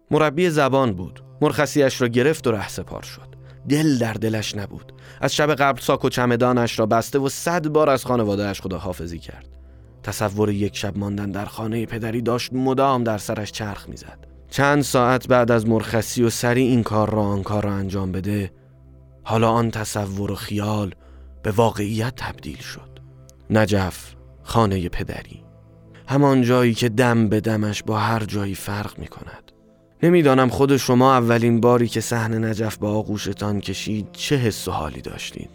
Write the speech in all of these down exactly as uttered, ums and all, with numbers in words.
مربی زبان بود. مرخصیش را گرفت و رهسپار شد. دل در دلش نبود. از شب قبل ساک و چمدانش را بسته و صد بار از خانواده‌اش خداحافظی کرد. تصور یک شب ماندن در خانه پدری داشت مدام در سرش چرخ می‌زد. چند ساعت بعد از مرخصی و سری این کار را آن کار را انجام بده، حالا آن تصور و خیال به واقعیت تبدیل شد. نجف، خانه پدری، همان جایی که دم به دمش با هر جایی فرق می کند. نمیدانم خود شما اولین باری که صحن نجف با آغوشتان کشید چه حس و حالی داشتید.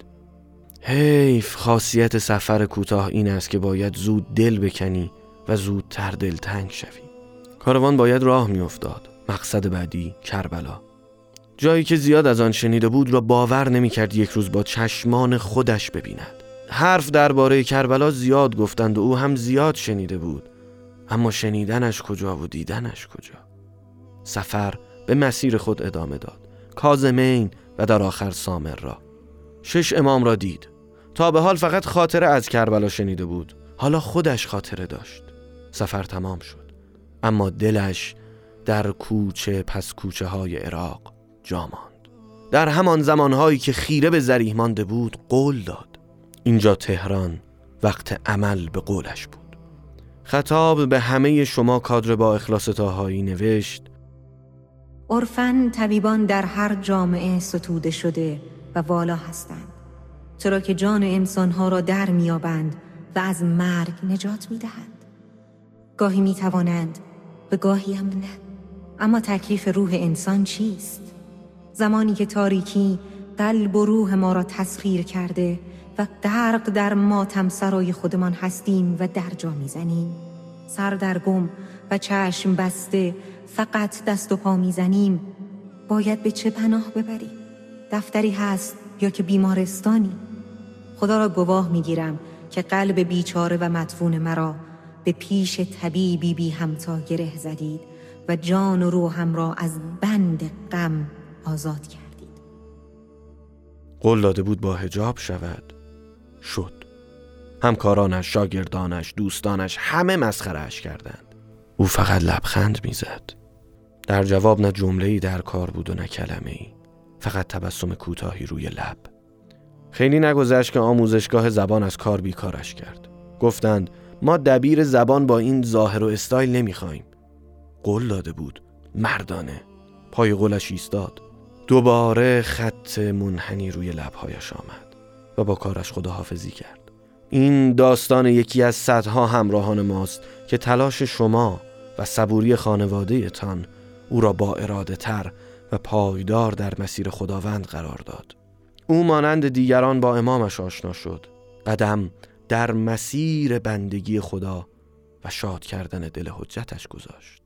حیف خاصیت سفر کوتاه این است که باید زود دل بکنی و زودتر دلتنگ شوی. کاروان باید راه می افتاد. مقصد بعدی کربلا. جایی که زیاد از آن شنیده بود را باور نمی کرد یک روز با چشمان خودش ببیند. حرف درباره کربلا زیاد گفتند و او هم زیاد شنیده بود، اما شنیدنش کجا و دیدنش کجا. سفر به مسیر خود ادامه داد. کاظمین و در آخر سامر را. شش امام را دید. تا به حال فقط خاطره از کربلا شنیده بود. حالا خودش خاطره داشت. سفر تمام شد، اما دلش در کوچه پس کوچه های عراق جا ماند. در همان زمانهایی که خیره به ذریح مانده بود قول داد. اینجا تهران وقت عمل به قولش بود. خطاب به همه شما کادر با اخلاص طاهایی نوشت: عرفاً طبیبان در هر جامعه ستوده شده و والا هستند، چرا که جان انسانها را در میابند و از مرگ نجات میدهند. گاهی میتوانند و گاهی هم نه. اما تکلیف روح انسان چیست؟ زمانی که تاریکی قلب و روح ما را تسخیر کرده و غرق در ماتم سرای خودمان هستیم و در جا میزنیم، سر در گم و چشم بسته فقط دست و پا میزنیم، باید به چه پناه ببریم؟ دفتری هست یا که بیمارستانی؟ خدا را گواه میگیرم که قلب بیچاره و مدفون مرا به پیش طبیبی بی همتا گره زدید و جان و روحم را از بند غم آزاد کردید. قول داده بود با حجاب شود. شد. همکارانش، شاگردانش، دوستانش همه مسخره‌اش کردند. او فقط لبخند میزد. در جواب نه جمله‌ای در کار بود و نه کلمه‌ای، فقط تبسم کوتاهی روی لب. خیلی نگذشت که آموزشگاه زبان از کار بیکارش کرد. گفتند ما دبیر زبان با این ظاهر و استایل نمیخوایم. قول داده بود، مردانه. پای قولش ایستاد. دوباره خط منحنی روی لبهایش آمد و با کارش خداحافظی کرد. این داستان یکی از صدها همراهان ماست که تلاش شما و صبوری خانواده تان او را با اراده تر و پایدار در مسیر خداوند قرار داد. او مانند دیگران با امامش آشنا شد، قدم در مسیر بندگی خدا و شاد کردن دل حجتش گذاشت.